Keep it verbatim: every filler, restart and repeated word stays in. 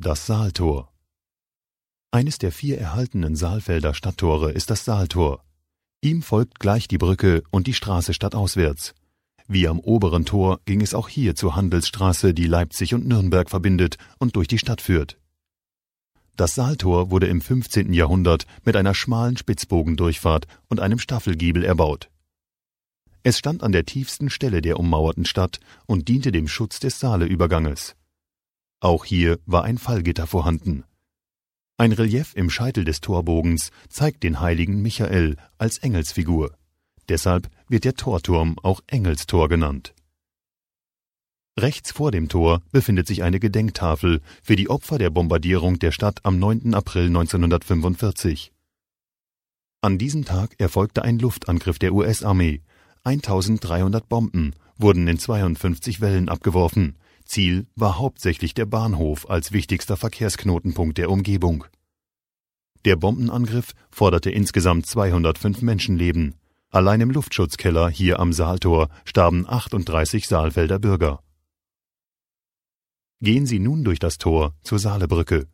Das Saaltor. Eines der vier erhaltenen Saalfelder Stadttore ist das Saaltor. Ihm folgt gleich die Brücke und die Straße stadtauswärts. Wie am oberen Tor ging es auch hier zur Handelsstraße, die Leipzig und Nürnberg verbindet und durch die Stadt führt. Das Saaltor wurde im fünfzehnten Jahrhundert mit einer schmalen Spitzbogendurchfahrt und einem Staffelgiebel erbaut. Es stand an der tiefsten Stelle der ummauerten Stadt und diente dem Schutz des Saaleüberganges. Auch hier war ein Fallgitter vorhanden. Ein Relief im Scheitel des Torbogens zeigt den heiligen Michael als Engelsfigur. Deshalb wird der Torturm auch Engelstor genannt. Rechts vor dem Tor befindet sich eine Gedenktafel für die Opfer der Bombardierung der Stadt am neunten April neunzehnhundertfünfundvierzig. An diesem Tag erfolgte ein Luftangriff der U S-Armee. eintausenddreihundert Bomben wurden in zweiundfünfzig Wellen abgeworfen. Ziel war hauptsächlich der Bahnhof als wichtigster Verkehrsknotenpunkt der Umgebung. Der Bombenangriff forderte insgesamt zweihundertfünf Menschenleben. Allein im Luftschutzkeller hier am Saaltor starben achtunddreißig Saalfelder Bürger. Gehen Sie nun durch das Tor zur Saalebrücke.